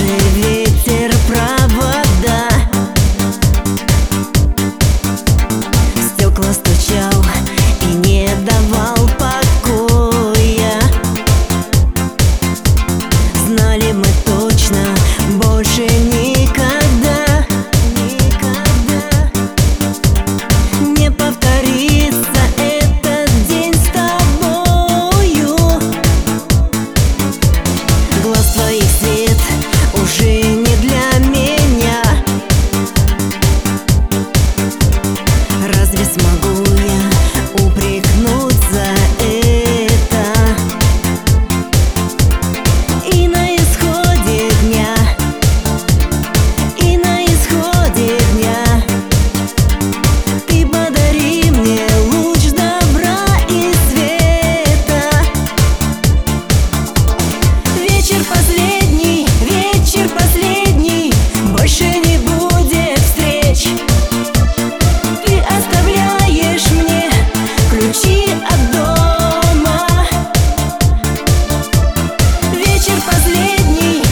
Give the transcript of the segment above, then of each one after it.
ветер провода, в стекла стучал и не давал покоя. Знали мы точно, больше никогда, никогда не повторится этот день с тобою. Глаз твоих свет уже не для меня. Разве смогу я упрекнуть за это? И на исходе дня, и на исходе дня ты подари мне луч добра и света. Вечер последний, больше не будет встреч. Ты оставляешь мне ключи от дома. Вечер последний,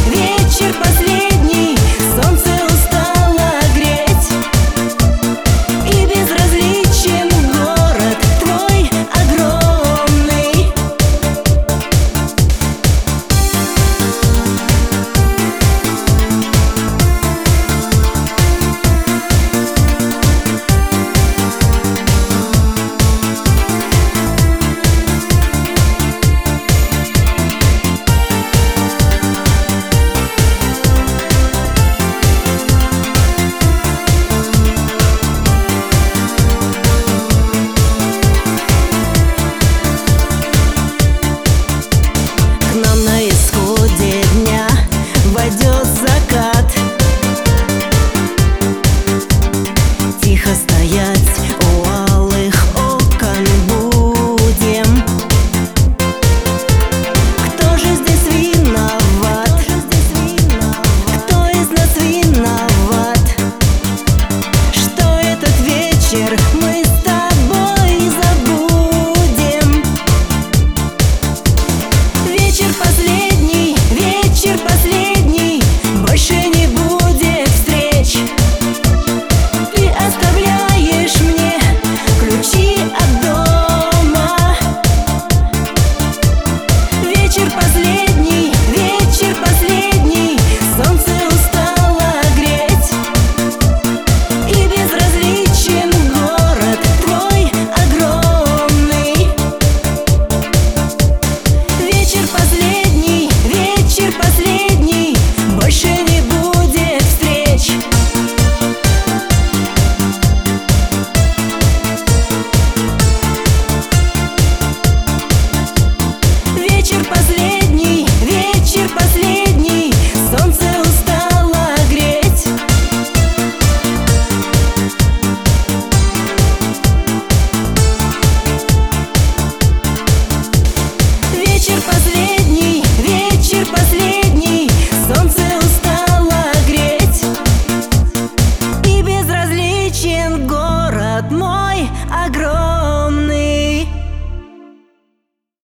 солнце устало греть, и безразличен город твой огромный. К нам на исходе дня войдет закат. Тихо стоять у алых окон будем. Кто же здесь виноват? Кто из нас виноват, что этот вечер мы с тобой забудем? Вечер последний, больше не будет встреч. Ты оставляешь мне ключи от дома. Вечер последний, солнце устало греть, и безразличен город твой огромный. Вечер последний, больше не будет встреч. Вечер последний, солнце устало греть. Вечер последний, солнце устало греть, и безразличен город мой огромный.